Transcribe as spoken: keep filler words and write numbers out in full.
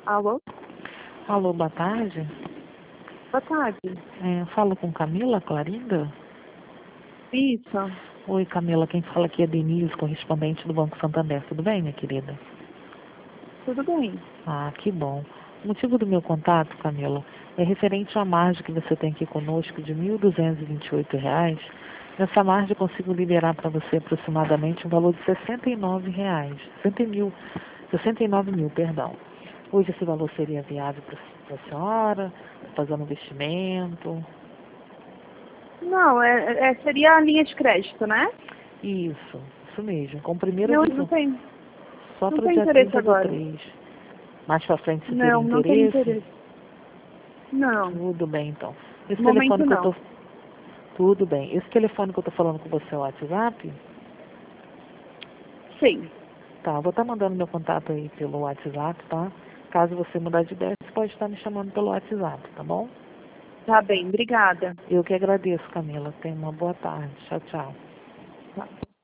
Alô? Alô, boa tarde. Boa tarde. É, falo com Camila Clarinda? Isso. Oi, Camila, quem fala aqui é Denise, correspondente do Banco Santander. Tudo bem, minha querida? Tudo bem. Ah, que bom. O motivo do meu contato, Camila, é referente à margem que você tem aqui conosco de mil duzentos e vinte e oito reais. Nessa margem eu consigo liberar para você aproximadamente um valor de sessenta e nove reais. sessenta mil, sessenta e nove mil, perdão. Hoje esse valor seria viável para a senhora, fazer um investimento? Não, é, é- seria a linha de crédito, né? Isso, isso mesmo. Com o primeiro Não, de não tem, só não para o tem dia interesse trinta do agora. três. Mais para frente, se teria Não, não tem interesse? interesse. Não, Tudo bem, então. Esse no telefone momento que eu não. tô... Tudo bem. Esse telefone que eu tô falando com você é o WhatsApp? Sim. Tá, eu vou estar mandando meu contato aí pelo WhatsApp, tá? Caso você mudar de ideia, você pode estar me chamando pelo WhatsApp, tá bom? Tá bem, obrigada. Eu que agradeço, Camila. Tenha uma boa tarde. Tchau, tchau. Tá.